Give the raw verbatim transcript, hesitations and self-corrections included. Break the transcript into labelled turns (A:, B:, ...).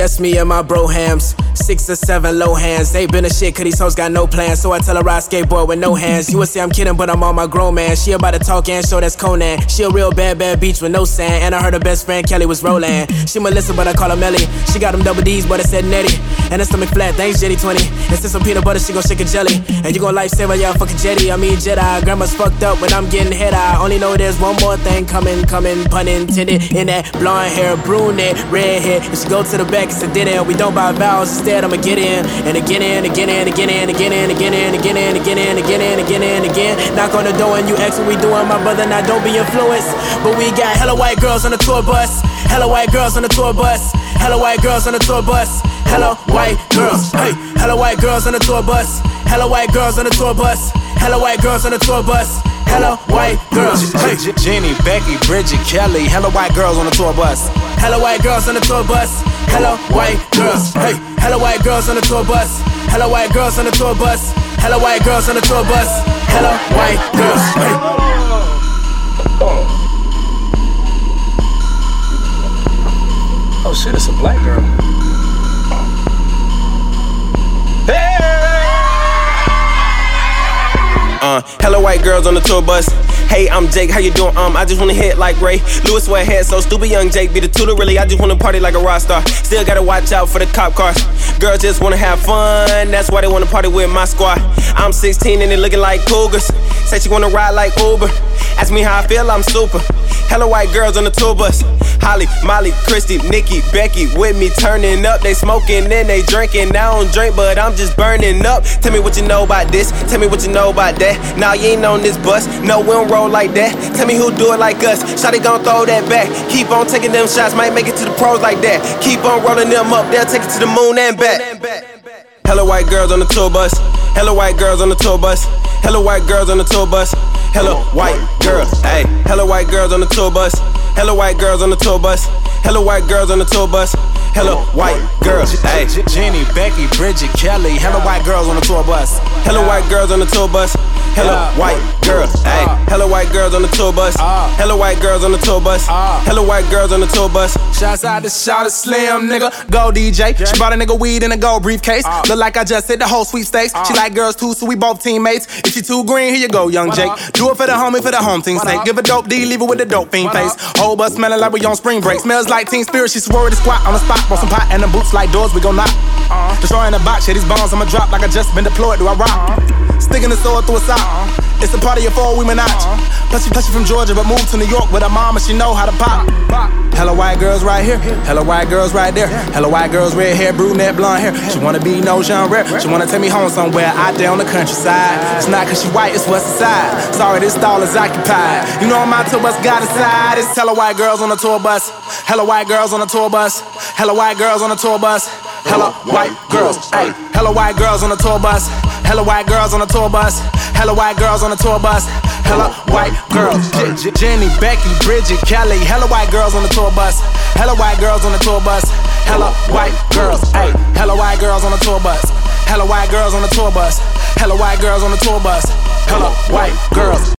A: just me and my bro hams. Six or seven low hands. They been a shit cause these hoes got no plans. So I tell her I skateboard with no hands. You would say I'm kidding but I'm on my grown man. She about to talk and show that's Conan. She a real bad bad beach with no sand. And I heard her best friend Kelly was Roland. She Melissa but I call her Melly. She got them double D's but I said Nettie. And her stomach flat, thanks Jetty twenty. And since some peanut butter she gon' shake a jelly. And you gon' lifesaver, yeah fucking Jetty. I mean Jedi. Grandma's fucked up when I'm getting hit. I only know there's one more thing coming, coming, pun intended. In that blonde hair, brunette, red hair. If she go to the back, it's a dinner. We don't buy vowels, instead I'ma get in. And again and again and again and again and again and again and again and again and again and again. Knock on the door and you ask what we doing, my brother. Now don't be influenced. But we got hella white girls on the tour bus. Hella white girls on the tour bus. Hella white girls on the tour bus. Hella white girls. Hey, hella white girls on the tour bus. Hella white girls on the tour bus. Hella white girls on the tour bus. Hella white girls. Hey,
B: Jenny, Becky, Bridget, Kelly. Hella white girls on the tour bus.
A: Hella white girls on the tour bus. Hella white girls. Hey, hella white girls on the tour bus. Hella white girls on the tour bus. Hella white girls on the tour bus. Hella white girls. Hey.
B: Oh shit, it's a black girl. Uh, hella white girls on the tour bus. Hey, I'm Jake, how you doing? Um, I just wanna hit like Ray Lewis, wear head so stupid, young Jake be the tutor, really. I just wanna party like a rock star. Still gotta watch out for the cop cars. Girls just wanna have fun, that's why they wanna party with my squad. I'm sixteen and they looking like cougars. Say she wanna ride like Uber. Ask me how I feel, I'm super. Hella white girls on the tour bus. Holly, Molly, Christy, Nikki, Becky with me turning up. They smoking and they drinking. I don't drink, but I'm just burning up. Tell me what you know about this. Tell me what you know about that. Nah, you ain't on this bus. No, we don't roll like that. Tell me who do it like us. Shawty gon' throw that back. Keep on taking them shots. Might make it to the pros like that. Keep on rolling them up. They'll take it to the moon and back. Hella white girls on the tour bus. Hella white girls on the tour bus. Hella white girls on the tour bus. Hella white girls. Hey, hella white girls on the tour bus. Hella white girls on the tour bus. Hella white girls on the tour bus. Hella white girls. Hey, Jenny, Becky, Bridget, Kelly. Hella white girls on the tour bus. Hella white girls on the tour bus. Hella white girls. Hey, hella white girls on the tour bus. Hella white girls on the tour bus. Hella white girls on the tour bus.
C: Shouts out to Shawty Slim, nigga. Go D J. She bought a nigga weed in a gold briefcase. Look like I just hit the whole sweepstakes. She like girls too, so we both teammates. If she too green, here you go, young Jake. Do it for the homie, for the home team's sake. Give a dope D, leave it with a dope fiend face. Whole bus smelling like we on spring break. Smells like Teen Spirit, she swore to squat on the spot. Want some pot and the boots like doors, we gon' knock. Destroying the box, yeah, these bombs I'ma drop like I just been deployed. Do I rock? Sticking the sword through a sock. It's a party of four women notch. Plus she, plus she from Georgia, but moved to New York with her mom and she know how to pop. Hella white girls right here, hella white girls right there. Hella white girls, red hair, brunette, blonde hair. She wanna be no genre. She wanna take me home somewhere out there on the countryside. It's not cause she white, it's what's inside. Sorry, this stall is occupied. You know my tour bus got inside. It's hella white girls on the tour bus. Hella white girls on the tour bus. Hella white girls on the tour bus. Hella white girls, hey. Hella white girls on the tour bus. Hella white girls on the tour bus. Hella white girls on the tour bus. Hella white girls. J- J- Jenny, Becky, Bridget, Kelly. Hella white girls on the tour bus. Hella white girls on the tour bus. Hella white girls, hey. Hella white girls on the tour bus. Hella white girls on the tour bus. Hella white girls on the tour bus. Hella white girls.